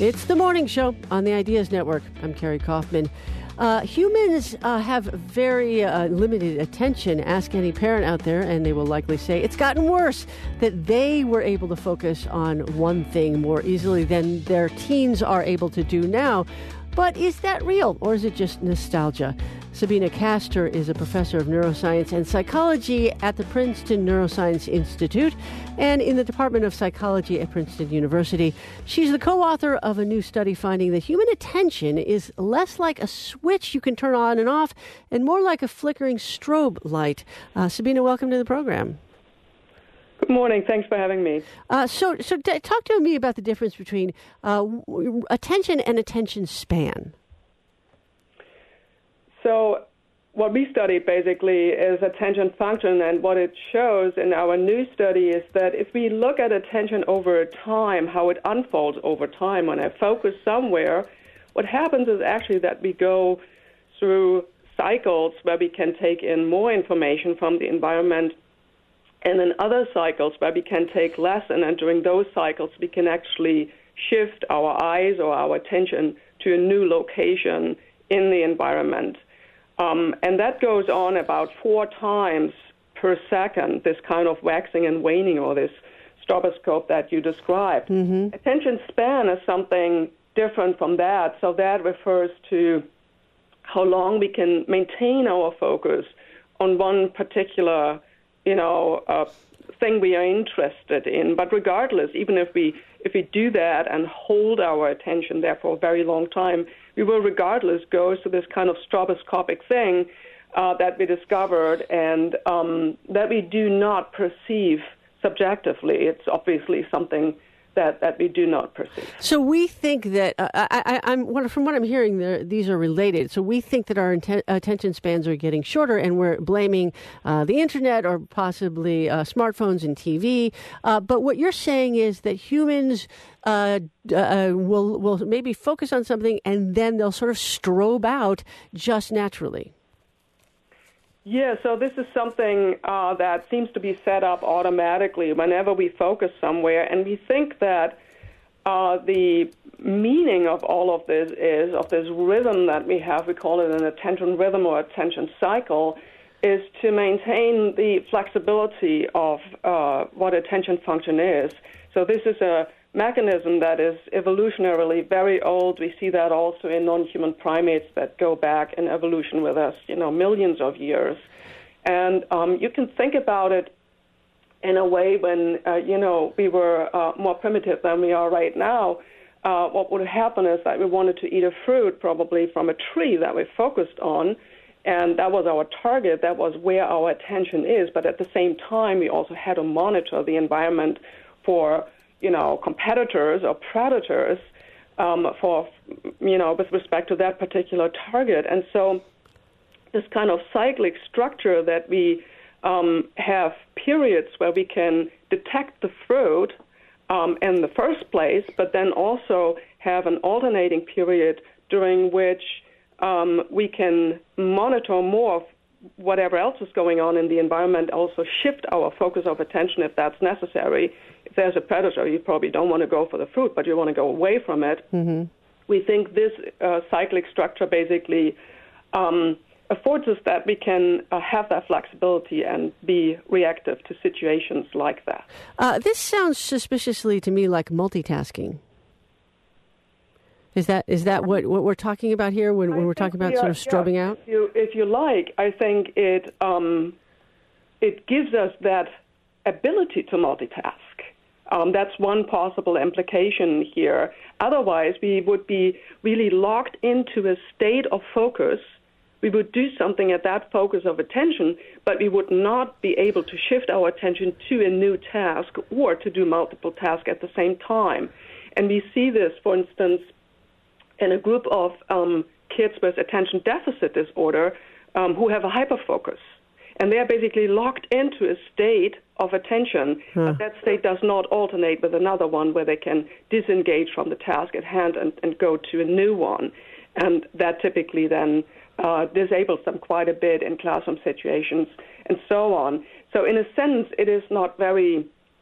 It's the morning show on the Ideas Network. I'm Carrie Kaufman. Humans have very limited attention. Ask any parent out there, and they will likely say it's gotten worse, that they were able to focus on one thing more easily than their teens are able to do now. But is that real, or is it just nostalgia? Sabina Castor is a professor of neuroscience and psychology at the Princeton Neuroscience Institute and in the Department of Psychology at Princeton University. She's the co-author of a new study finding that human attention is less like a switch you can turn on and off and more like a flickering strobe light. Sabina, welcome to the program. Good morning. Thanks for having me. So talk to me about the difference between attention and attention span. So what we study basically is attention function, and what it shows in our new study is that if we look at attention over time, how it unfolds over time, when I focus somewhere, what happens is actually that we go through cycles where we can take in more information from the environment, and in other cycles where we can take less, and then during those cycles we can actually shift our eyes or our attention to a new location in the environment. And that goes on about 4 times per second, this kind of waxing and waning, or this stroboscope that you described. Mm-hmm. Attention span is something different from that. So that refers to how long we can maintain our focus on one particular thing we are interested in. But regardless, even if we do that and hold our attention there for a very long time, we will regardless go to this kind of stroboscopic thing that we discovered and that we do not perceive subjectively. It's obviously something that we do not perceive. So we think that, from what I'm hearing, these are related. So we think that our attention spans are getting shorter, and we're blaming the internet or possibly smartphones and TV. But what you're saying is that humans will maybe focus on something, and then they'll sort of strobe out just naturally. Yeah, so this is something that seems to be set up automatically whenever we focus somewhere, and we think that the meaning of all of this is, of this rhythm that we have, we call it an attention rhythm or attention cycle, is to maintain the flexibility of what attention function is. So this is a mechanism that is evolutionarily very old. We see that also in non-human primates that go back in evolution with us, millions of years. And you can think about it in a way when, we were more primitive than we are right now. What would happen is that we wanted to eat a fruit, probably from a tree that we focused on, and that was our target. That was where our attention is. But at the same time, we also had to monitor the environment for competitors or predators with respect to that particular target. And so this kind of cyclic structure that we have periods where we can detect the fruit in the first place, but then also have an alternating period during which we can monitor more of whatever else is going on in the environment, also shift our focus of attention if that's necessary. If there's a predator, you probably don't want to go for the fruit, but you want to go away from it. Mm-hmm. We think this cyclic structure basically affords us that we can have that flexibility and be reactive to situations like that. This sounds suspiciously to me like multitasking. Is that what we're talking about here when we're talking about sort of strobing out? If you like, I think it gives us that ability to multitask. That's one possible implication here. Otherwise, we would be really locked into a state of focus. We would do something at that focus of attention, but we would not be able to shift our attention to a new task or to do multiple tasks at the same time. And we see this, for instance, in a group of kids with attention deficit disorder who have a hyperfocus. And they're basically locked into a state of attention, but that state does not alternate with another one where they can disengage from the task at hand and go to a new one. And that typically then disables them quite a bit in classroom situations and so on. So in a sense, it is not very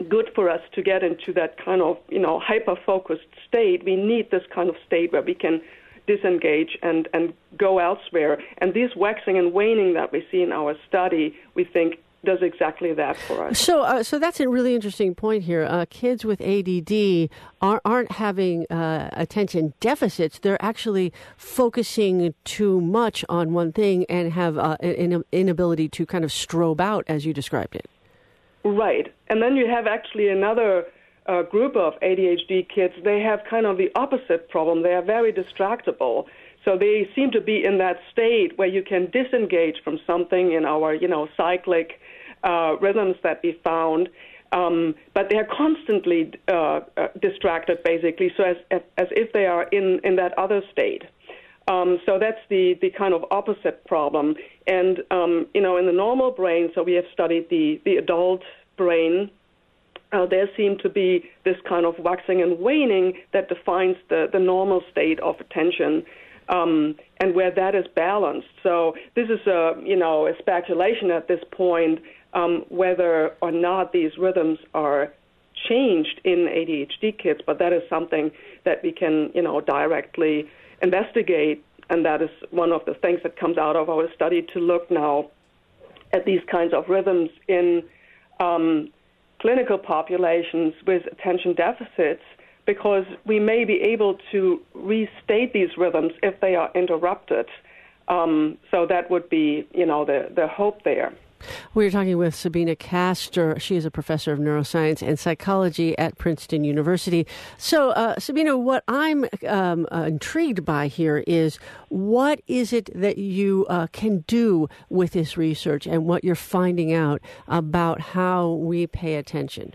good for us to get into that kind of, hyper-focused state. We need this kind of state where we can disengage and go elsewhere. And this waxing and waning that we see in our study, we think does exactly that for us. So that's a really interesting point here. Kids with ADD aren't having attention deficits. They're actually focusing too much on one thing and have an inability to kind of strobe out, as you described it. Right. And then you have actually another group of ADHD kids. They have kind of the opposite problem. They are very distractible. So they seem to be in that state where you can disengage from something in our, cyclic rhythms that we found, but they're constantly distracted, basically, so as if they are in that other state. So that's the kind of opposite problem. And, in the normal brain, so we have studied the adult brain, there seemed to be this kind of waxing and waning that defines the normal state of attention, and where that is balanced. So this is a speculation at this point, whether or not these rhythms are changed in ADHD kids, but that is something that we can, directly investigate, and that is one of the things that comes out of our study to look now at these kinds of rhythms in clinical populations with attention deficits, because we may be able to restate these rhythms if they are interrupted. So that would be, the hope there. We're talking with Sabina Castor. She is a professor of neuroscience and psychology at Princeton University. So, Sabina, what I'm intrigued by here is what is it that you can do with this research and what you're finding out about how we pay attention?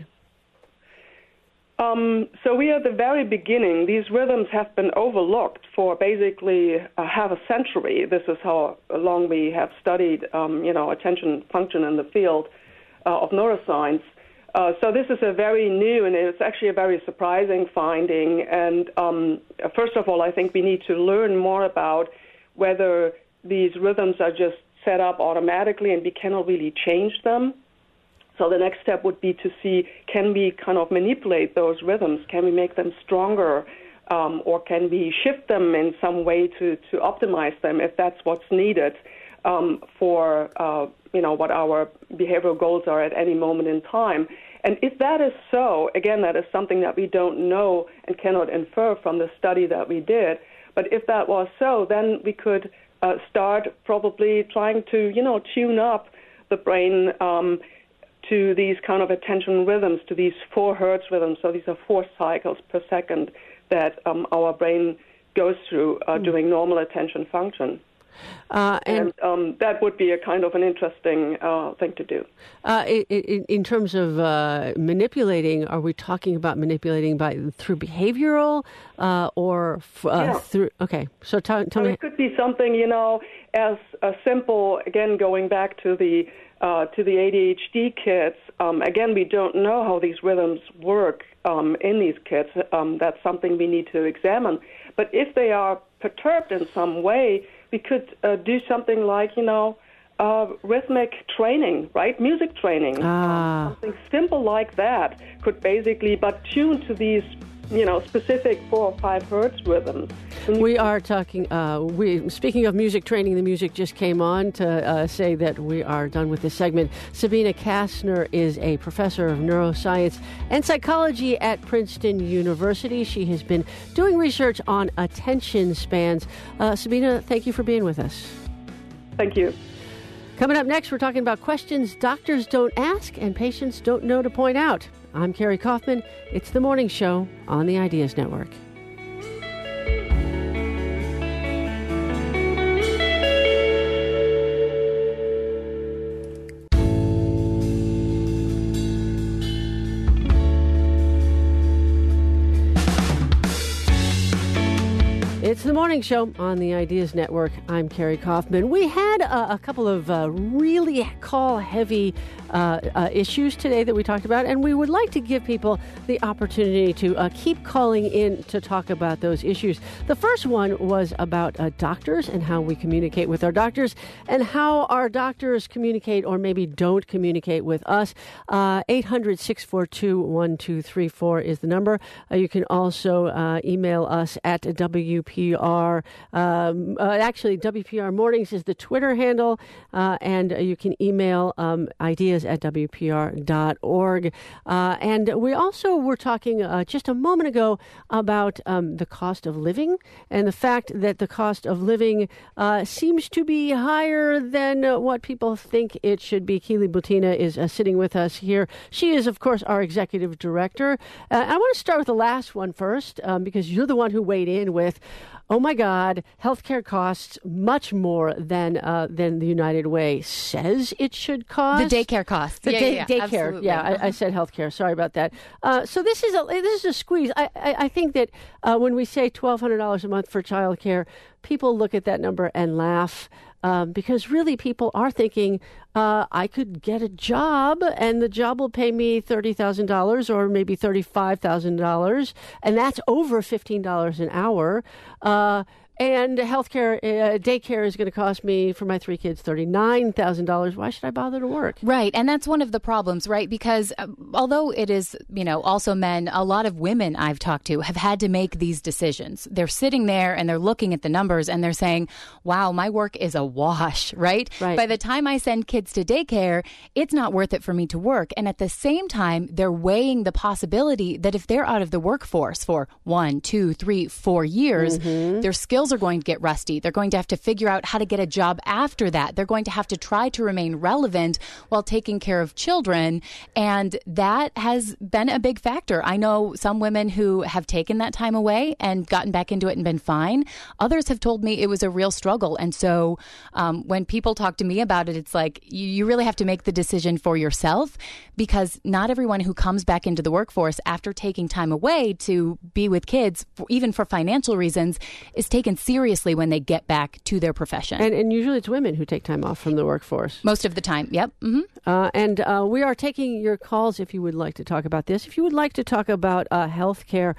So we are at the very beginning. These rhythms have been overlooked for basically half a century. This is how long we have studied, attention function in the field of neuroscience. So this is a very new, and it's actually a very surprising finding. And first of all, I think we need to learn more about whether these rhythms are just set up automatically and we cannot really change them. So the next step would be to see, can we kind of manipulate those rhythms? Can we make them stronger? Or can we shift them in some way to optimize them if that's what's needed for, what our behavioral goals are at any moment in time? And if that is so, again, that is something that we don't know and cannot infer from the study that we did. But if that was so, then we could start probably trying to, tune up the brain to these kind of attention rhythms, to these 4 hertz rhythms. So these are 4 cycles per second that our brain goes through doing normal attention function. And that would be a kind of an interesting thing to do. In terms of manipulating, are we talking about manipulating through behavioral or through? Okay, so tell me. It could be something, as simple. Again, going back to the ADHD kids. Again, we don't know how these rhythms work in these kids. That's something we need to examine. But if they are perturbed in some way, we could do something like, rhythmic training, right? Music training. Something simple like that could basically, but tune to these, specific 4 or 5 hertz rhythms. We are talking, speaking of music training, the music just came on to say that we are done with this segment. Sabina Castor is a professor of neuroscience and psychology at Princeton University. She has been doing research on attention spans. Sabina, thank you for being with us. Thank you. Coming up next, we're talking about questions doctors don't ask and patients don't know to point out. I'm Carrie Kaufman. It's The Morning Show on the Ideas Network. It's the morning show on the Ideas Network. I'm Carrie Kaufman. We had a couple of really call-heavy issues today that we talked about, and we would like to give people the opportunity to keep calling in to talk about those issues. The first one was about doctors and how we communicate with our doctors and how our doctors communicate or maybe don't communicate with us. 800-642-1234 is the number. You can also email us at WPR. Actually, WPR Mornings is the Twitter handle, and you can email ideas at WPR.org. And we also were talking just a moment ago about the cost of living and the fact that the cost of living seems to be higher than what people think it should be. Keely Butina is sitting with us here. She is, of course, our executive director. I want to start with the last one first, because you're the one who weighed in with, oh my God, healthcare costs much more than the United Way says it should cost. The daycare costs. Daycare. Absolutely. Yeah, I said healthcare. Sorry about that. So this is a squeeze. I think that when we say $1,200 a month for childcare, people look at that number and laugh. Because really people are thinking, I could get a job and the job will pay me $30,000 or maybe $35,000, and that's over $15 an hour. And healthcare, daycare is going to cost me, for my 3 kids, $39,000. Why should I bother to work? Right. And that's one of the problems, right? Because although it is, also men, a lot of women I've talked to have had to make these decisions. They're sitting there and they're looking at the numbers and they're saying, wow, my work is a wash, right? By the time I send kids to daycare, it's not worth it for me to work. And at the same time, they're weighing the possibility that if they're out of the workforce for 1, 2, 3, 4 years, their skills are going to get rusty. They're going to have to figure out how to get a job after that. They're going to have to try to remain relevant while taking care of children. And that has been a big factor. I know some women who have taken that time away and gotten back into it and been fine. Others have told me it was a real struggle. And so when people talk to me about it, it's like you really have to make the decision for yourself, because not everyone who comes back into the workforce after taking time away to be with kids, even for financial reasons, is taken seriously when they get back to their profession. And usually it's women who take time off from the workforce. Most of the time, yep. Mm-hmm. And we are taking your calls if you would like to talk about this. If you would like to talk about health care,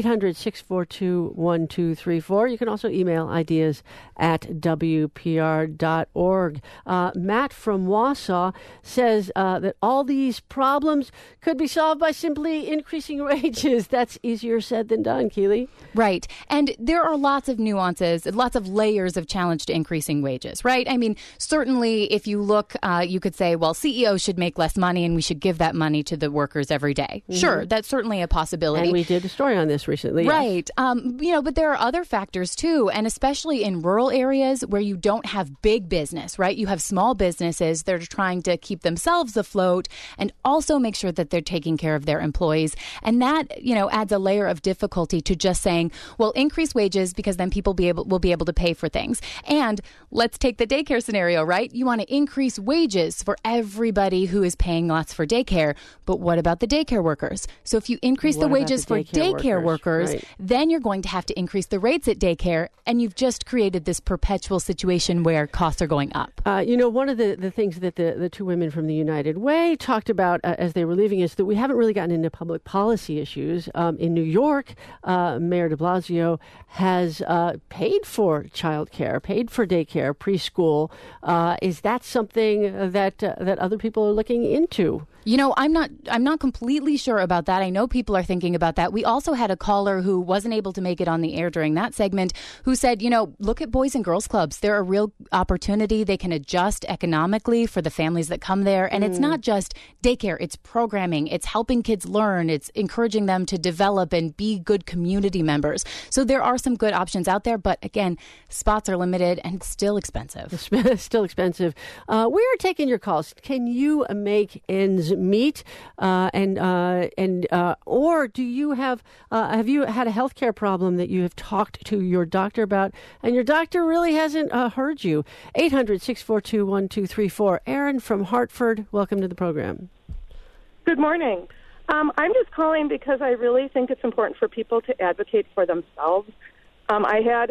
800-642-1234. You can also email ideas at WPR.org. Matt from Wausau says that all these problems could be solved by simply increasing wages. That's easier said than done, Keely. Right. And there are lots of nuances, lots of layers of challenge to increasing wages, right? I mean, certainly if you look, you could say, well, CEOs should make less money and we should give that money to the workers every day. Mm-hmm. Sure, that's certainly a possibility. And we did a story on this recently. Right. Yes. But there are other factors too, and especially in rural areas where you don't have big business, right? You have small businesses that are trying to keep themselves afloat and also make sure that they're taking care of their employees. And that, adds a layer of difficulty to just saying, well, increase wages because then people will be able to pay for things. And let's take the daycare scenario, right? You want to increase wages for everybody who is paying lots for daycare. But what about the daycare workers? So if you increase the wages for daycare workers, right, then you're going to have to increase the rates at daycare. And you've just created this perpetual situation where costs are going up. One of the things that the two women from the United Way talked about as they were leaving is that we haven't really gotten into public policy issues. In New York, Mayor de Blasio has paid for childcare, paid for daycare, preschool. Is that something that other people are looking into? I'm not completely sure about that. I know people are thinking about that. We also had a caller who wasn't able to make it on the air during that segment who said, look at Boys and Girls Clubs. They're a real opportunity. They can adjust economically for the families that come there. And it's not just daycare. It's programming. It's helping kids learn. It's encouraging them to develop and be good community members. So there are some good options out there. But again, spots are limited and it's still expensive. It's still expensive. We are taking your calls. Can you make ends meet? Or do you have you had a healthcare problem that you have talked to your doctor about and your doctor really hasn't heard you? 800-642-1234. Aaron from Hartford, welcome to the program. Good morning. I'm just calling because I really think it's important for people to advocate for themselves. I had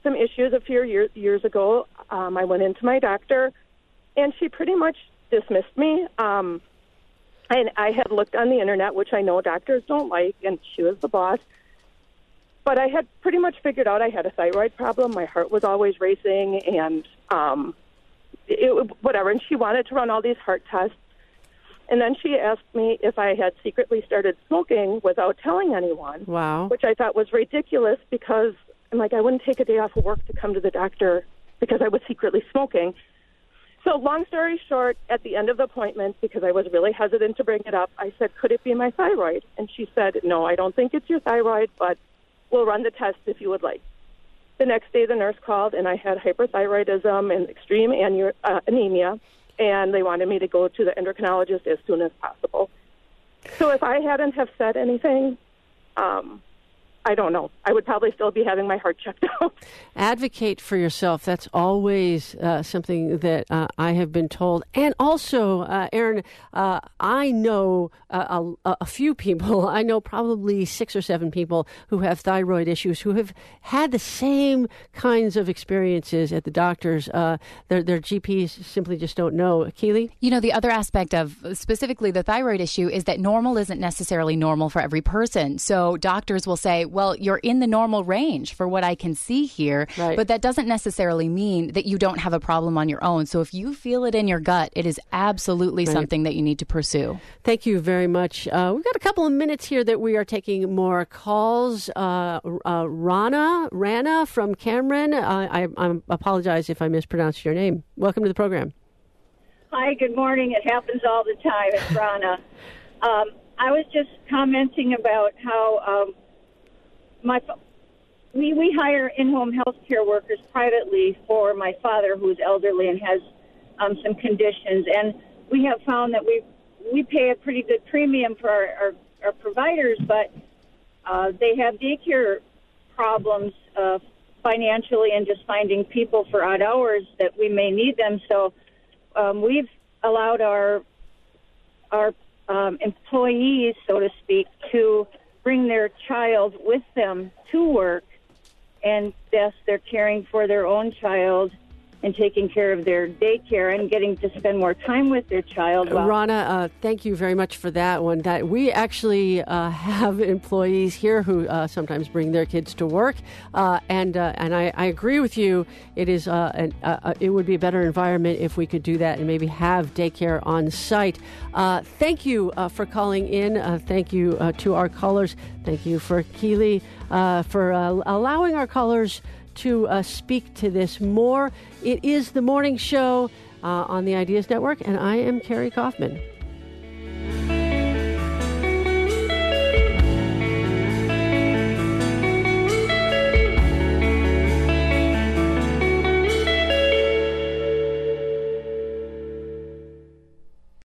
some issues a few years ago. I went into my doctor, and she pretty much dismissed me. And I had looked on the internet, which I know doctors don't like, and she was the boss. But I had pretty much figured out I had a thyroid problem. My heart was always racing, and whatever. And she wanted to run all these heart tests. And then she asked me if I had secretly started smoking without telling anyone. Wow. Which I thought was ridiculous because I'm like, I wouldn't take a day off of work to come to the doctor because I was secretly smoking. So long story short, at the end of the appointment, because I was really hesitant to bring it up, I said, could it be my thyroid? And she said, no, I don't think it's your thyroid, but we'll run the test if you would like. The next day, the nurse called, and I had hyperthyroidism and extreme anemia, and they wanted me to go to the endocrinologist as soon as possible. So if I hadn't have said anything, I don't know. I would probably still be having my heart checked out. Advocate for yourself. That's always something that I have been told. And also, Aaron, I know a few people. I know probably 6 or 7 people who have thyroid issues who have had the same kinds of experiences at the doctors. Their GPs simply just don't know. Keely? You know, the other aspect of specifically the thyroid issue is that normal isn't necessarily normal for every person. So doctors will say, well, you're in the normal range for what I can see here, right. But that doesn't necessarily mean that you don't have a problem on your own. So if you feel it in your gut, it is absolutely right. something that you need to pursue. Thank you very much. We've got a couple of minutes here that we are taking more calls. Rana from Cameron. I apologize if I mispronounced your name. Welcome to the program. Hi, good morning. It happens all the time. It's Rana. I was just commenting about how we hire in-home health care workers privately for my father, who's elderly and has some conditions. And we have found that we pay a pretty good premium for our providers, but they have daycare problems financially and just finding people for odd hours that we may need them. So we've allowed our employees, so to speak, to bring their child with them to work, and thus they're caring for their own child and taking care of their daycare and getting to spend more time with their child. Rana, thank you very much for that one. That we actually have employees here who sometimes bring their kids to work, and I agree with you. It is it would be a better environment if we could do that and maybe have daycare on site. Thank you for calling in. Thank you to our callers. Thank you for Keely for allowing our callers to speak to this more. It is the morning show on the Ideas Network, and I am Carrie Kaufman.